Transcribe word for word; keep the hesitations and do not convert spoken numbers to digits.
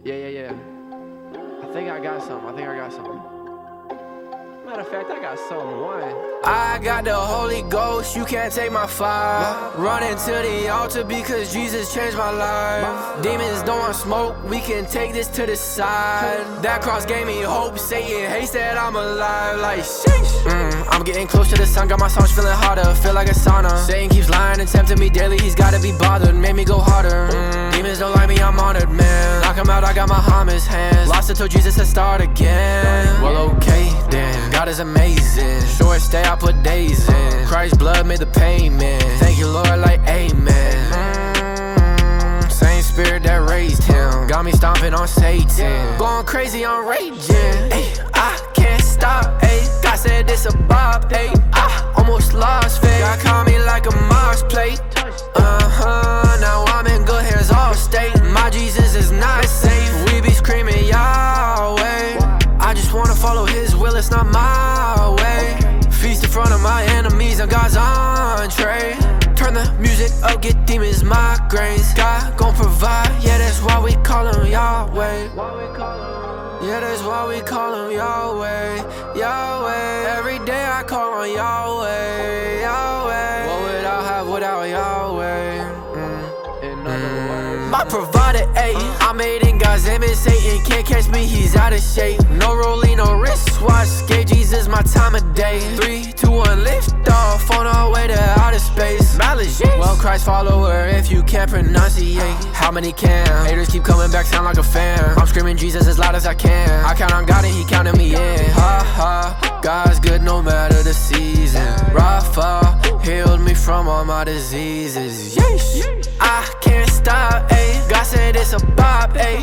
Yeah, yeah, yeah. I think I got something. I think I got something. Matter of fact, I got something. One. I got the Holy Ghost, you can't take my fire. Running to the altar because Jesus changed my life. Demons don't want smoke, we can take this to the side. That cross gave me hope, Satan hates that I'm alive. Like sheesh. Mm, I'm getting close to the sun, got my songs feeling harder, feel like a sauna. Satan keeps lying and tempting me daily, he's gotta be bothered, made me go harder. Mm, demons don't like me, I'm honored, man. Knock him out, I got my Muhammad's hands. Lost it till Jesus to start again. Well, okay then, God is amazing. Short stay, I put days in. Christ's blood made the payment. Thank you, Lord, like amen. Mm, same spirit that raised him got me stomping on Satan. Going crazy on raging. Ay, I can't stop. Ay, God said it's a bob. Ay, I almost lost faith. God called me like a Mars plate. Uh-huh, now I'm in good hands all state. My Jesus is not safe. We be screaming Yahweh. I just wanna follow his will, it's not my way. Feast in front of my enemies on God's entree. Turn the music up, get demons migraines. God gon' provide, yeah, that's why we call him Yahweh. Yeah, that's why we call him Yahweh. Yahweh, every day I call on Yahweh. Yahweh, what would I have without Yahweh? Mm. In other words, My provider, ayy, I made in God's image. Satan can't catch me, he's out of shape. No rolling, no wristwatch. Gave Jesus my time of day. Three, two, one, lift off on our way to outer space. Mileage, well, Christ follower, if you can't pronunciate. How many can? Haters keep coming back, sound like a fan. I'm screaming Jesus as loud as I can. I count on God and he counted me in. Ha ha, God's good no matter the season. Rapha healed me from all my diseases. Yeesh, I can't stop, ayy. God said it's a bop, ayy.